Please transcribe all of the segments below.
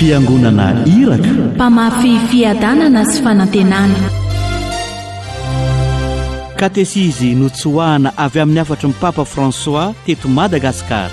fiangonana iraka, mpamafy fiadanana sy fanantenana. katesizy notsoahana avy amin'ny afatry ny Papa François teto Madagasikara.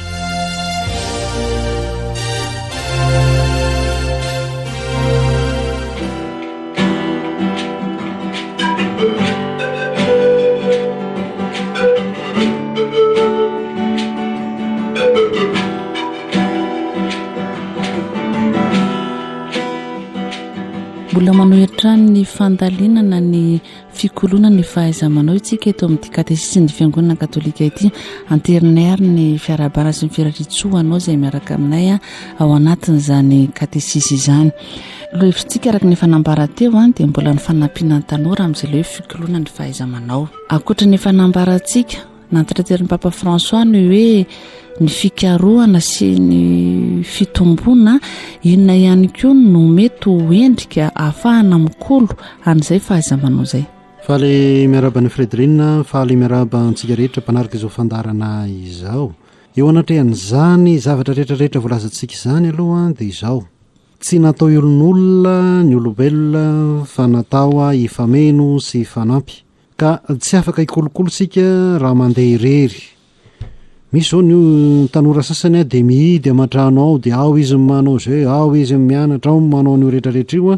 Mbola manohitra ny fandalinana ny fikolona ny fahaiza-manao itsika eto amin'ny katesisy ny fiangonana katolika ity. Anterinaire ny fiarabana sy ny fiararitsoanao izay miaraka aminay ao anatin'izany katesisy izany. Lohevintsika araka ny fanambara teo dia mbola ny fanampiana ny tanora amin'izay hoe fikolona ny fahaiza-manao. Ankoatra ny fanambarantsika nantateriny Papa François ny hoe ny fikarohana sy ny fitombona inona ihany koa no mety ho endrika ahafahana mikolo an'izay fahaiza-manao izay. Faly miaraba ny Fredrina, faly miaraba antsika rehetra mpanaraka izao fandarana izao. Eo anatrehan'izany zavatra rehetrarehetra voalazantsika izany aloha dia izao. Tsy natao olon'olona ny olombelona fa natao ifameno sy ifanampy. Ka tsy afaka ikolokolosika raha mandeha irery. Misy zao ny tanora sasany dia mihidy aman-trano ao, dia ao izy manao izay, ao izy mianatra, ao manao ny rehetrarehetra io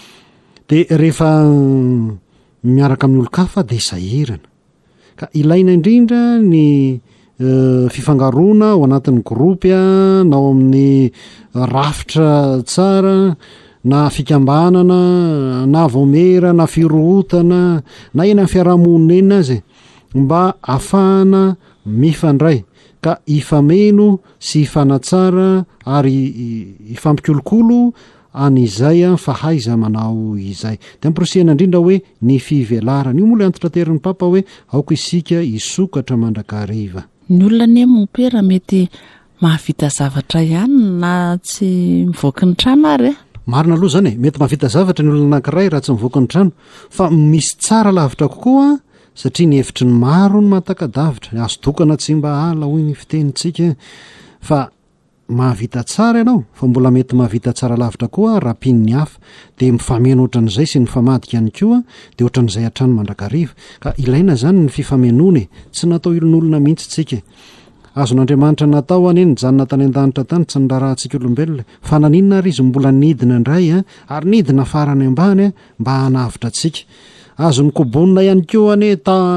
dia rehefa miaraka amin'ny olo-kafa dia sahirana. Ka ilaina indrindra ny fifangaroana ao anatin'ny gropy na ao amin'ny rafitra tsara, na fikambanana, na vaomera, na firohotana, na eny amin'ny fiarahamonina eny azy mba ahafahana mifandray. Ka ifameno sy ifanatsara ary ifampikolokolo an'izay fahaiza manao izay. Dia amporosihana indrindra hoe ny fivelarana. Io moa antitra terin'ny Papa hoe aoka isika isokatra mandrakariva. Ny olona ny mompera mety mahavita zavatra ihany na tsy mivoaka ny trano ary. Marina aloha zany mety mahavita zavatra ny olona anankiray raha tsy mivoaka ny trano, fa misy tsara lavitra kokoa satria ny hevitry ny maro ny mahatakadavitra. Azo dokana tsy mba ala hoy ny fitenintsika fa mahavita tsara ianao, fa mbola mety mahavita tsara lavitra koa raha pin'ny hafa dia mifameno ohatran'izay sy ny famadika ihany koa dia ohatran'izay hatrany mandrakariva. Ka ilaina zany ny fifamenone, tsy natao ilon'olona mihitsy tsika. Azon'Andriamanitra natao aneny janona tany an-danitra tany tsy nirarahantsika olombelona, fa naninona ary izy mbola nidina indray ary nidina farany ambany mba hanavitra antsika. Azony kobonina ihany koa ane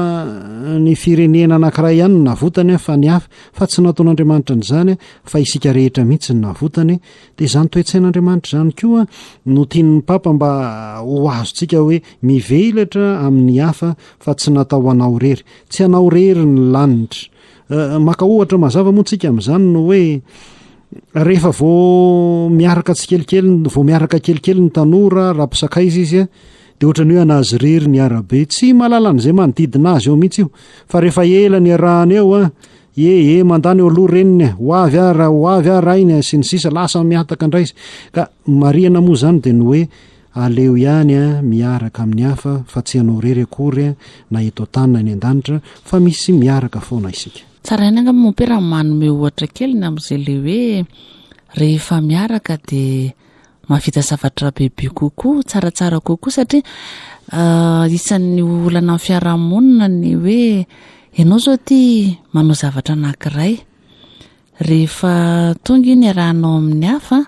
ny firenena anankiray ihany navotany fa ny hafa, fa tsy nataon'Andriamanitra n'izany fa isika rehetra mihitsy ny navotany. Dia izany toe-tsain'Andriamanitra izany koa no tian'ny Papa mba ho azontsika hoe mivelatra amin'ny hafa fa tsy natao hanao rery, tsy hanao rery ny lanitra. Maka ohatra mazava moa tsika amin'izany no hoe rehefa vao miaraka kelikely ny tanora raha mpisakaiza izy dia ohatran'ny hoe anazy rery ny arabe, tsy malala an'izay manodidina azy eo mihitsy io, fa rehefa ela ny arahany eo mandany eo aloha reniny ho avy ara iny sy ny sisa lasa miataka indray izy. Ka marihana moa zany dia ny hoe aleo ihany miaraka amin'ny hafa fa tsy hanao rery akory na eto an-tany na ny an-danitra fa misy miaraka foana isika. Tsara ihany anga mompera manome ohatra kely na amin'izay le hoe rehefa miaraka dia mahavita zavatra bebe kokoa, tsaratsara kokoa satria isan'ny olana amin'ny fiarahamonina ny hoe ianao zao ty manao zavatra anankiray, rehefa tonga iny arahanao amin'ny hafa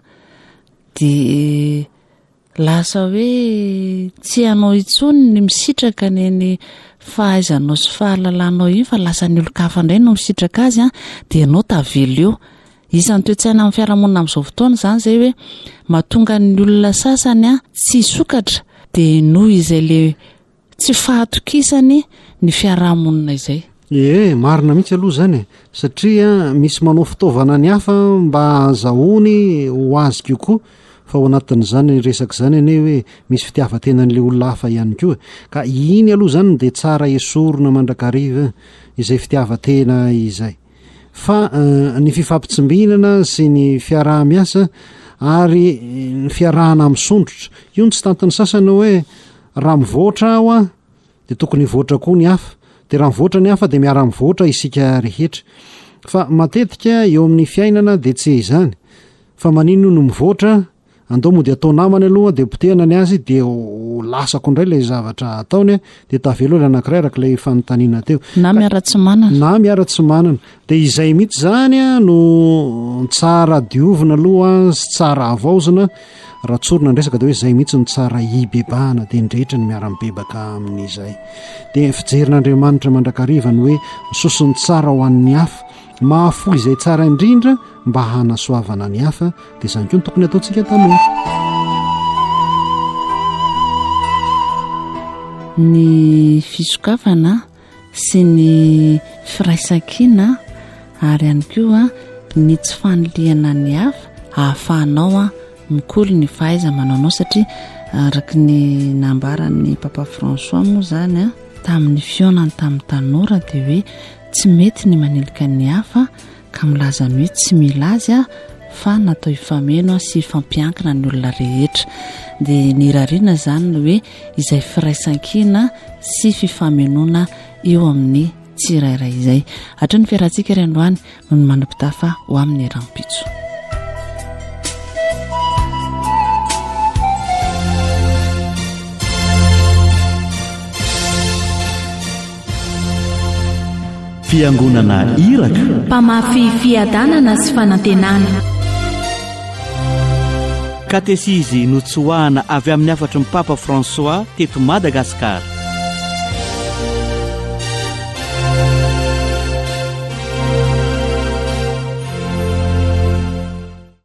dia lasa hoe tsy hanao intsony ny misitraka neny fahaizanao sy fahalalanao iny fa lasa ny olo-kafa indray no misitraka azy dia ianao tavelo eo. Isan'ny toe-tsaina amin'ny fiarahamonina amin'izao fotoana izany izay hoe mahatonga ny olona sasany tsy sokatra dia noho izay le tsy fahatokisany ny fiarahamonina izay. Marina mihitsy aloha zany satria misy manao fitaovana ny hafa mba azahoany ho azy kokoa, fa ao anatin'izany resaka izany ane hoe misy fitiavan-tenan'ilay olona hafa ihany koa. Ka iny aloha zany dia tsara esorina mandrakariva izay fitiavan-tena izay. Fa ny fifampitsimbihinana sy ny fiaraha-miasa ary ny fiarahana misondrotra io tsy tantany sasany hoe raha mivoatra aho dia tokony hivoatra koa ny hafa, dia raha mivoatra ny hafa dia miara mivoatra isika rehetra. Fa matetika eo amin'ny fiainana dia tsy izany, fa manino no mivoatra andao moa de atao namany aloha de potehana ny azy de lasako indray lay zavatra ataony de tavelo le anankiray arak'ilay fanontaniana teo na miara-tsy manana na miara-tsy manana de izay mihitsy zany a no tsara diovina aloha sy tsara avaozina raha tsorona ndresaka de hoe zay mihitsy ny tsara ibebahana de ndrehetra ny miara-mibebaka amin'izay de fijerin'Andriamanitra mandrakarivany hoe misosony tsara ho an'ny hafa mahafo izay tsara indrindra mba hanasoavana ny hafa de zany koa ny tokony ataontsika taloha. Ny fisokafana sy ny firaisan-kina ary ihany koa ny tsy fanoliana ny hafa ahafahanao mikolo ny fahaiza manaonao satria araka ny nambaran'ny Papa François moa zany tamin'ny fionany tamin'ny tanora de hoe tsy mety ny manilika ny hafa ka milaza ny hoe tsy mila azy fa natao ifameno sy fampiankina ny olona rehetra de ny rariana zany no hoe izay firaisan-kina sy fifamenoana eo amin'ny tsirairay izay hatry ny fiarahantsika ry androany no ny manam-pitafa ho amin'ny rampitso. Fiangonana Iraka, mpamafy fiadanana sy fanantenana. Katesizy notsoahana avy amin'ny afatry ny Papa François teto Madagasikara.